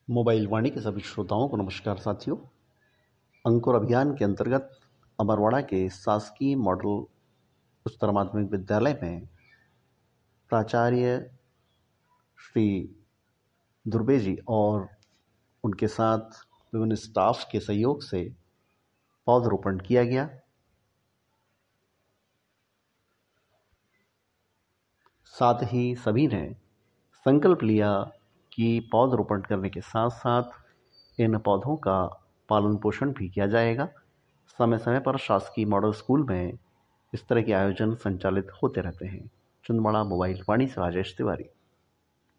Mobile वाणी के सभी श्रोताओं को नमस्कार साथियों। अंकुर अभियान के अंतर्गत अमरवाड़ा के शासकीय मॉडल उच्चतर माध्यमिक विद्यालय में प्राचार्य श्री दुर्बे जी और उनके साथ विभिन्न स्टाफ के सहयोग से पौधरोपण किया गया। साथ ही सभी ने संकल्प लिया कि पौधरोपण करने के साथ साथ इन पौधों का पालन पोषण भी किया जाएगा। समय समय पर शासकीय मॉडल स्कूल में इस तरह के आयोजन संचालित होते रहते हैं। चंदवाड़ा मोबाइल वाणी से राजेश तिवारी।